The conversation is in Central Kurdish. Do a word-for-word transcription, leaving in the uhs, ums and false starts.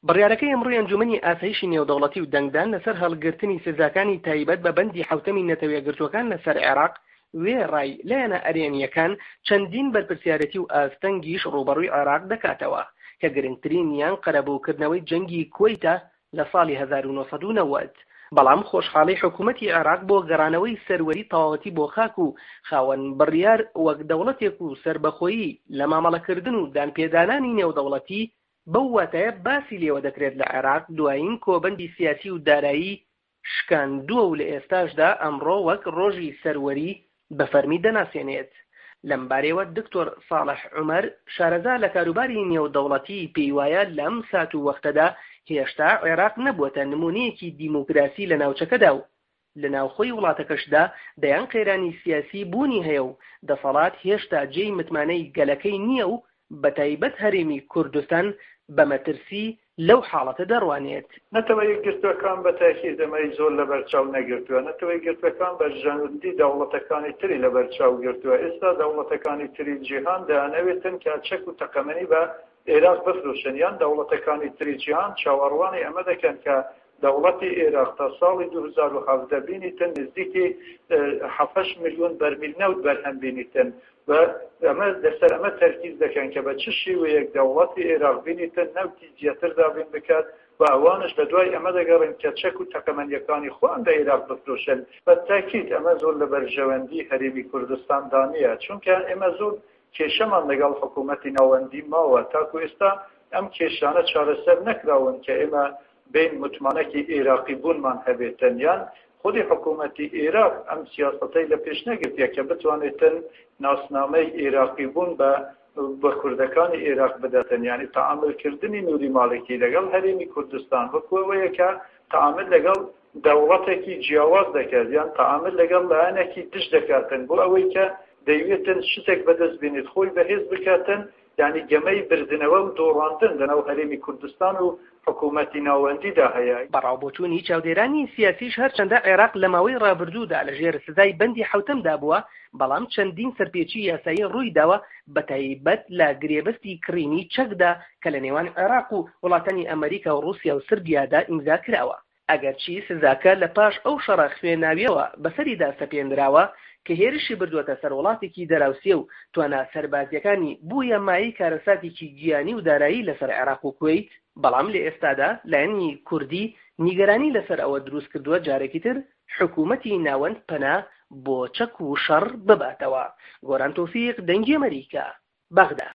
بڕیارەکەی ئەمڕۆی ئەنجومەنی ئاسایشی نێودەوڵەتی و دەنگدان لەسەر هەڵگرتنی سزاکانی تایبەت بە بەندی حوتەمی نەتەوەیەکگرتووەکان لەسەر عێراق وێ ڕای لایەنە ئەرێنیەکان چەندین بەرپرسیارەتی و ئاستەنگیش ڕوبەڕووی عێراق دەکاتەوە کە گرنگترینیان قەرەبووکردنەوەی جەنگی کوێیتە لە ساڵی هەزار و نۆسەد و نەوەد. بەڵام خۆشحاڵی حکوومەتی عێراق بۆ گەڕانەوەی سەروەری تەواوەتی بۆ خاک و خاوەن بڕیار وەک دەوڵەتێک و سربەخۆیی لە مامەڵەکردن و دانپێدانانی نێودەوڵەتی بەو واتایە باسی لێوە دەکرێت لە عێراق دوایین کۆبەندی سیاسی و دارایی شکاندووە و لە ئێستاشدا ئەمڕۆ وەک ڕۆژی سەروەری بە فەرمی دەناسێنێت. لەم بارەیەوە دکتۆر ساڵح عومەر شارەزا لە کاروباری نێودەوڵەتی پێی وایە لەم سات و وەختەدا هێشتا عێراق نەبووەتە نمونەیەکی دیموکراسی لە ناوچەکەدا و لە ناوخۆی وڵاتەکەشدا دەیان قەیرانی سیاسی بوونی هەیە و دەسەڵات هێشتا جێی متمانەی گەلەکەی نییە و بەتایبەت هەرێمی کوردستان بە مەترسی لەو حاڵەتە دەڕوانێت. نەتەوە یەکگرتوەکان بە تاکید ئەمەی زۆر لە بەرچاو نەگرتووە، نەتەوە یەکگرتوەکان بە ژەنوردی دەوڵەتەکانی تری لە بەرچاو گرتووە. ئێستا دەوڵەتەکانی تری جیهان دەیانەوێتن کە چەک و تەقەمەنی بە عێراق بفرۆشن، یان دەوڵەتەکانی تری جیهان چاوەڕوانی ئەمە دەکەن کە دەوڵەتی عێراق تا ساڵی دوو هەزار و حەڤدە بینیتن نزدیکی حەفەش ملیۆن بەرمیل نەوت بەرهەم بینیتن و ئەمە لەسەر ئەمە تەرکیز دەکەن کە بە چ شێوەیەک دەوڵەتی عێراق بینیتن نەوتی زیاتردا بین بکات و ئەوانش بە دوای ئەمە دەگەڕن کە چەک و تەقەمەنیەکانی خۆیان لە عێراق بفرۆشن. بە تاکید ئەمە زۆر لە بەرژەوەندی هەرێمی کوردستاندا نییە، چونکە ئێمە زۆر کێشەمان لەگەڵ حکوومەتی ناوەندی ماوە تاکو ئێستا ئەم کێشانە چارەسەر نەکراون کە ئێمە بین متمانەکی عێراقی بوونمان هەبێتن، یان خودی حکوومەتی عێراق ئەم سیاسەتەی لە پێش نەگرتیە کە بتوانێتن ناسنامەی عێراقی بوون بە بە کوردەکانی عێراق بدەتن، یعنی تەعاملکردنی نوری ماڵێکی لەگەڵ هەرێمی کوردستان وەکوەوەیە کە تەعامل لەگەڵ دەوڵەتێکی جیاواز دەکات یان تەعامل لەگەڵ لایەنێکی دش دەکاتن بۆ ئەوەی کە دەیوێتن شتێک بەدەست بێنێت خۆی بەهێز بکاتن، یعنی گەمەی بردنەوە و دۆڕاندن لەناو هەرێمی کوردستان و حکوومەتی ناوەندیدا هەیە. بەڕاوبۆچوونی چاودێرانی سیاسیش هەرچەندە عێراق لە ماوەی ڕابردوودا لەژێر سزای بەندی حوتەمدا بووە، بەڵام چەندین سەرپێچی یاسایی ڕووی داوە بەتایبەت لە گرێبەستی کڕینی چەکدا کە لە نێوان عێراق و وڵاتانی ئەمریکا و رووسیا و سربیادا ئیمزا کراوە. ئەگەرچی سزاکە لە پاش ئەو شەڕە خوێناویەوە بەسەریدا سەپێنراوە کە هێرشی بردووەتە سەر وڵاتێکی دەراوسێ و توانە سەربازیەکانی بوویە مایی کارەساتێکی گیانی و دارایی لەسەر عێراق و کوێیت، بەڵام لە ئێستادا لایەنی کوردی نیگەرانی لەسەر ئەوە دروست کردووە جارێکی تر حکوومەتی ناوەند پەنا بۆ چەک و شەڕ بباتەوە. گۆران تۆفیق، دەنگی ئەمریکا، بەغدا.